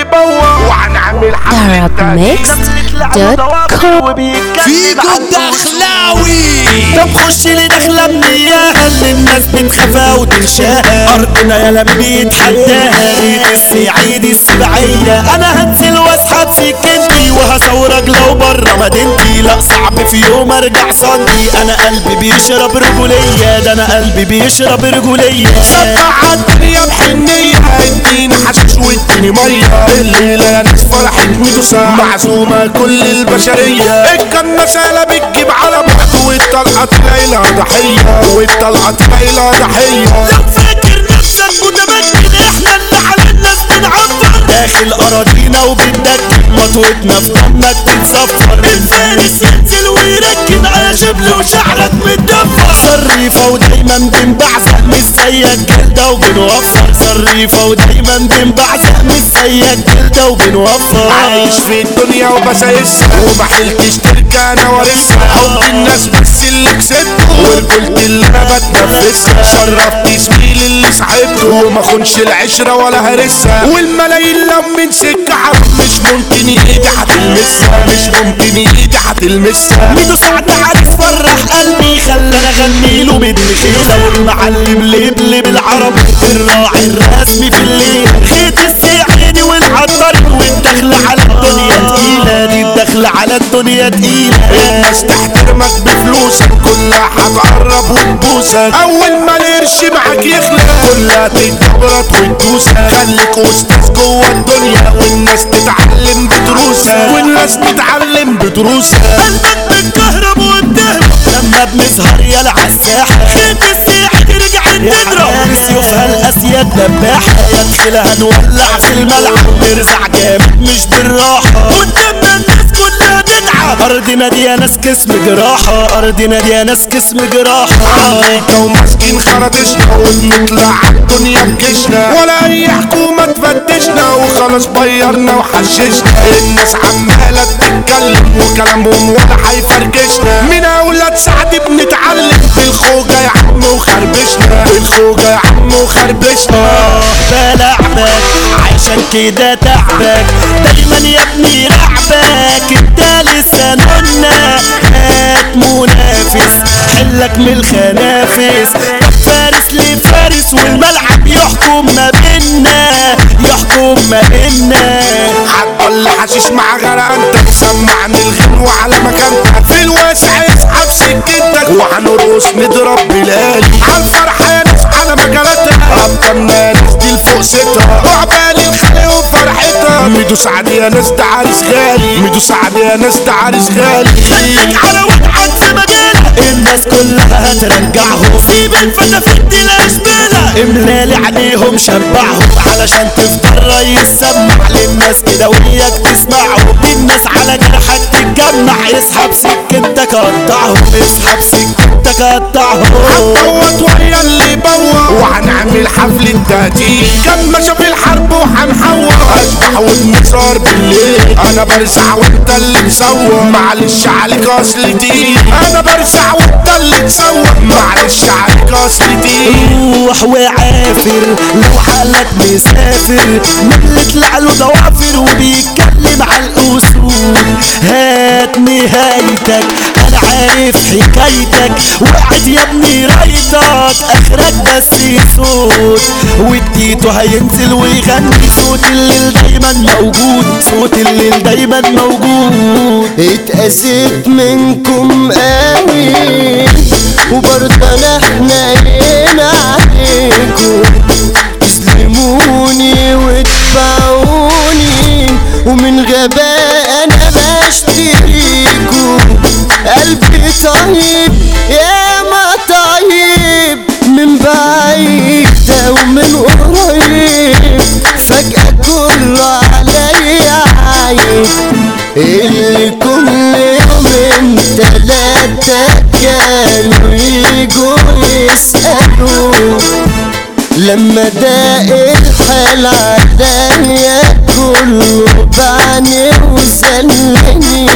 يبوق وهنعمل حفلة arabmixed.com. فيكو الدخلاوي. طب خش لي دخله بنياها اللي الناس بتخافها وتنشاها. ارضنا يلا بيتحداها ريت السعيد السبعيه. انا هنزل واسحب سكنتي وهصورك لو بره مدينتي. لا صعب في يوم ارجع صندي. انا قلبي بيشرب رجوليه. ده انا قلبي بيشرب رجوليه. سبع الدنيا بحنية اديني حشيش واديني مية. الليلة يا ناس فرحة ميدوسا معزومة كل البشرية. الجنة سهلة بتجيب على بعض والطلقة تلاقي لها ضحية والطلقة تلاقي لها ضحية. لو فاكر نفسك متمكن احنا اللي على الناس بنعبر. داخل اراضينا وبندك مطوتنا في دمك تتصفر. الفارس ينزل ويركن على شبل وشعرك متدفر. صريفة ودايما بنبعزق مش زيك جلدة وبنوفر. صريفة ودايما بنبعزق مش زيك جلدة وبنوفر. عايش في الدنيا وبسايسها ومحلتش ترجع انا وارثها. حب الناس بس اللي كسبته ورجولتي اللي انا بتنفسها. شرفت زميلي اللي صاحبته وما خونش العشرة ولا هرسها. والملايين لو من سكة حرب مش ممكن ايدي هتلمسها. مش ممكن ايدي هتلمسها. ميدو سعد عريس فرح قلبي خلاني اغني له بدني خيله. والمعلم لبلب العربي الراعي الرسمي في الليل. خيط السعيدي والعطاري والدخل على الدنيا تقيله. دي الدخل على الدنيا تقيله. الناس تحترمك بفلوسك كلها هتقرب وتبوسك. اول ما القرش معاك يخلق كلها تتجبرت وتدوسك. خليك استاذ جوه الدنيا والناس تتعلم بدروسك. والناس تتعلم بدروسك. قلبك بتكهرب وبتهرب لما بنسهر يلا عالساحه. خيط السعيدي رجعت تضرب سيوفها الاسياد دباحه. يدخلها نولع في الملعب نرزع جامد مش بالراحه. قدامنا الناس كلها تتعب. ارضنا دي يا ناس كسم جراحه. ارضنا دي يا ناس كسم جراحه. علينا وماسكين خرطشنا وبنطلع عالدنيا بجيشنا. ولا اي حكومة تفتشنا وخلاص بيرنا وحششنا. الناس عمالة تتكلم وكلامهم ولا هيفركشنا. من اولاد سعد بنتعلم بالخوجة يا عم وخربشنا. بالخوجة يا عم وخربشنا. بلعبك عشان كده تعبك دايما يا ابني لعبك. انت لسه نونا هات منافس حلك من الخنافس. فارس لفارس والملعب يحكم ما بينا. يحكم ما بينا. هتقول لي حشيش مع غرقانتك. سمعني الغنوة على مكانتك. في الواسع اسحب سكتك وهنرقص نضرب بلالي. عالفرحة يا ناس على مجالاتها. ابطالنا يا ناس دي لفوق ستها. وعبالي الخلق وفرحتها. ميدو سعد يا ناس ده عريس غالي. ميدو سعد يا ناس ده عريس غالي. خليك على وضعك في مجالك. الناس كلها هترجعهم. سيب الفتافيت دي الاشبالة. املالي عليهم شبعهم علشان تفضل ريس سمع للناس كده وياك تسمعهم. الناس على جرحك تتجمع. اسحب سكتك قطعهم. اسحب سكتك قطعهم. هنطوط ويا اللي بوق وهنعمل حفلة تهديد. كما شاف الحرب وهنحور. اشبح والمسار بالليل. انا برزع وانت اللي تسوق. معلش عليك اصل تقيل. انا برزع وانت اللي تسوق. معلش عليك اصل تقيل. روح وعافر لو عقلك مسافر. من طلع له ضوافر وبيتكلم على الأصول. هات نهايتك انا عارف حكايتك. وقعد يا ابني رايتك اخرك بس صوت. والتيتو هينزل ويغني. صوت الليل دايما موجود. صوت الليل دايما موجود. اتأسيت منكم قوي وبرضه انا حنين عليكم. تسلموني وتباعوني ومن غباء انا بشتريكم. قلبي طيب يا ما طيب من بعيد ده ومن قريب. فجأة كله عليا عايب. اللي كل يومين تلاتة كانوا يجوا يسألوا. لما داق الحال عليا كله بعني وسلني.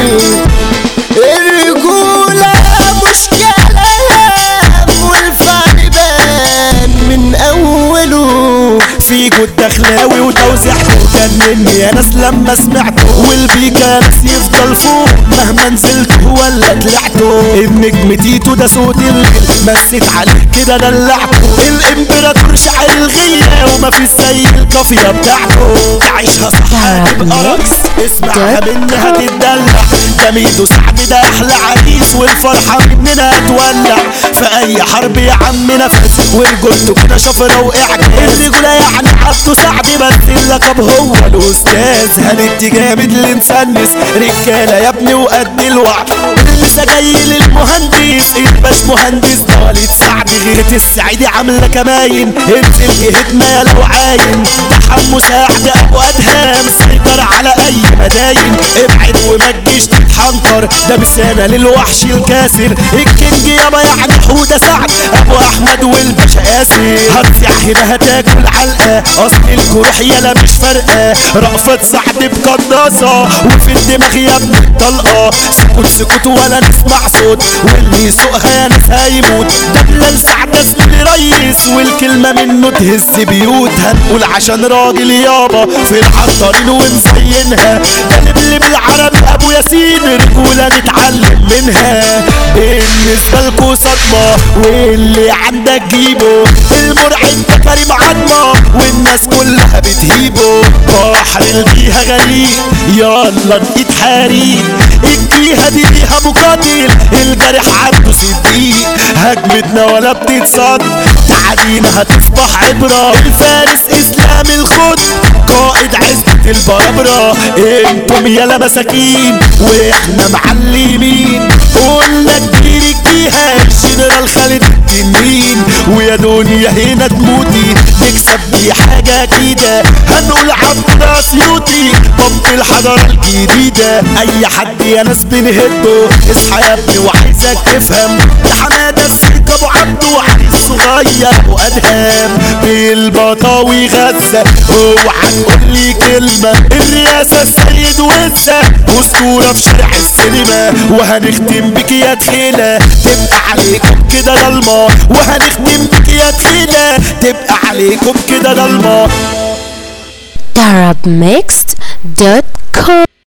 الرجولة مش كلام والفعل بان من أوله. فيجو الدخلاوي وتوزيعته جنني يا ناس لما سمعته، والبيكا ناس يفضل فوق مهما نزلته ولا طلعته. النجم تيتو ده صوت الليل مسيت عليه كده دلعته، الامبراطور شاعر الغية وما في زي القافية بتاعته. تعيشها صح هتبقى رقص، اسمعها منها تتدلع، ده ميدو سعد ده احلى عريس والفرحة مننا هتولع. في اي حرب يا عم نفس ورجولته كده شفرة واعجاز، الرجولة يعني عبده سعد بس اللقب هو الاستاذ. هندي جامد لنسنس رجالة يا ابني وقد الوعد، لسه جاي للمهندس الباش مهندس ده وليد سعد. غيرة السعيدي عاملة كماين انزل جهتنا يا لو عاين، ده حمو سعد ابو ادهام سيطر على اي مداين. ابعد وما تجيش تتحنطر، ده مثالة للوحش الكاسر الكينج يابا يعني حودة سعد ابو احمد والباشا قاسر. هتصيح هنا هتاكل علقة اصل الجروح يلا مش فارقة. رأفت سعد بقناصة وفي الدماغ يا ابن الطلقة، سكوت سكوت ولا نسمع صوت واللي يسوقها يا ناس هيموت. ده بلال سعد اسم ريس والكلمة منه تهز بيوت. هنقول عشان راجل يابا في العطارين ونزينها، ده لبلب العربي ابو ياسين رجولة نتعلم منها. بالنسبة لكو صدمة واللي عندك جيبه، المرعب ده كريم عظمة والناس كلها بتهيبه. بحر الجيهة غريب يلا نقيت حريق، الجيهة دي ليها مقاتل الجرح عنده صديق. هجمتنا ولا بتتصد تعدينا هتصبح عبرة، الفارس اسلام الخد قائد عزبة البربرة. انتم يالا مساكين واحنا معلمين، قلنا كبير الجيهة الجنرال خالد التنين. ويا دنيا هنا تموتي نكسب دي حاجة كده، هنقول عبد اسيوطي بمب الحضارة الجديدة. اي حد يا ناس بنهده اصحى يا ابني وعايزك تفهم، ده حمادة السيد ابو عبده عريس صغير وادهام بالبطاوي غزة. اوعى تقولي كلمة الرئاسة السيد وزة اسطورة في شارع السينما. وهنختم بك يا تخيلة تبقى عليكم كده ضلمة، وهنختم بك يا تخيلة تبقى عليكم كده ضلمة. Arabmixed.com